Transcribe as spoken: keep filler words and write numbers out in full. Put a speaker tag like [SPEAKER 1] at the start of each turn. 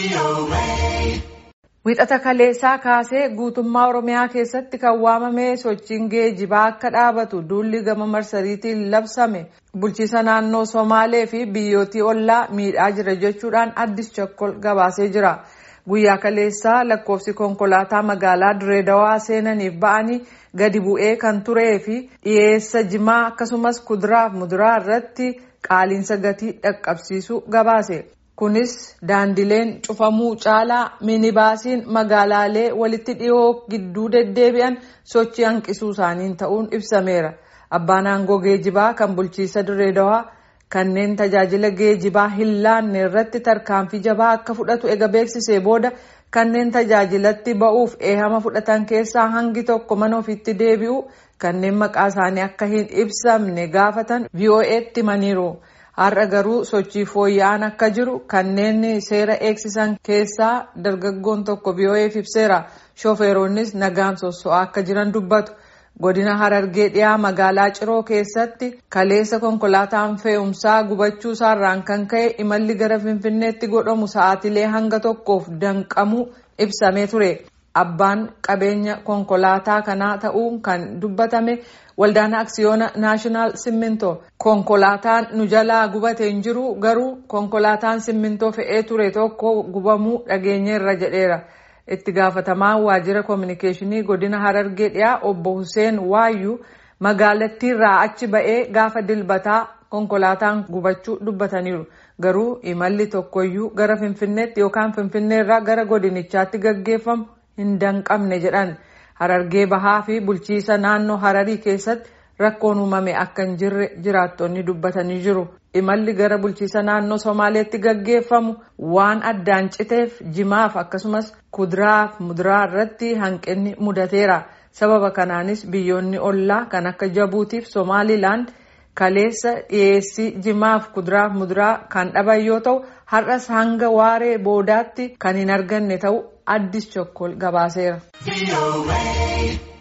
[SPEAKER 1] Wixata kaleessaa kaasee guutummaa Oromiyaa keessatti kan waamame sochiin geejjibaa akka dhaabatu duulli gama marsariitiin labsame bulchiisa naannoo Somaalee fi biyyootii ollaa miidhaa jira jechuudhaan Addis Chakkol gabaasee jira. Guyyaa kaleessaa lakkoofsi konkolaataa magaalaa Direedawaa seenaniif ba'anii gadi bu'ee kan turee fi dhiyeessa jimaa akkasumas kuduraa fi muduraa irratti qaaliinsa gatii dhaqqabsiisuu gabaase. Kunis daandileen cufamuu caalaa minibaasiin magaalaalee walitti dhiyoo gidduu deddeebi'an sochii hanqisuu isaaniin ta'uun ibsameera. Abbaan aangoo geejjibaa kan bulchiisa Direedawaa kanneen tajaajila geejjibaa hin laanne irratti tarkaanfii jabaa akka fudhatu ega beeksisee booda kanneen tajaajilatti ba'uuf eehama fudhatan keessaa hangi tokko mana ofiitti deebi'u kanneen maqaa isaanii akka hin ibsamne gaafatan V O A'tti himaniiru. Har'a garuu sochii fooyya'aan akka jiru kanneen seera eegsisan keessaa dargaggoon tokko V O A'f ibseera. Shooferoonnis nagaan sosso'aa akka jiran dubbatu. Godina Harargee dhiyaa magaalaa Ciroo keessatti kaleessa konkolaataan fe'umsaa gubachuu isaarraan kan ka'e imalli gara Finfinneetti godhamu sa'aatilee hanga tokkoof danqamuu ibsamee ture. Abbaan qabeenya konkolaataa kanaa ta'uun kan dubbatame waldaan aksiyoona naashinaal simmintoo konkolaataan nu jalaa gubatee hin jiru garuu konkolaataan simmintoo fe'ee ture tokko gubamuu dhageenyeerra jedheera. Itti gaafatamaan waajjira koominikeeshinii godina Harargee dhiyaa obbo Hussein Waayyuu magaalattiirraa achi ba'ee gaafa dilbataa konkolaataan gubachuu dubbataniiru. Garuu imalli tokkoyyuu gara Finfinneetti yookaan Finfinneerraa gara godinichaatti gaggeeffamu hin danqamne jedhan. Harargee bahaa fi bulchiisa naannoo Hararii keessatti rakkoon uumame akka hin jirre jiraattonni dubbatanii jiru. Imalli gara bulchiisa naannoo Somaaleetti gaggeeffamu waan addaan citeef jimaaf akkasumas kuduraa fi muduraa irratti hanqinni mudateera. Sababa kanaanis biyyoonni ollaa kan akka Jabuutiif Somaalilaand kaleessa dhiyeessii jimaaf kuduraa fi muduraa kan dhaban yoo ta'u har'as hanga waaree boodaatti kan hin arganne ta'u Addis Chakkol gabaaseera.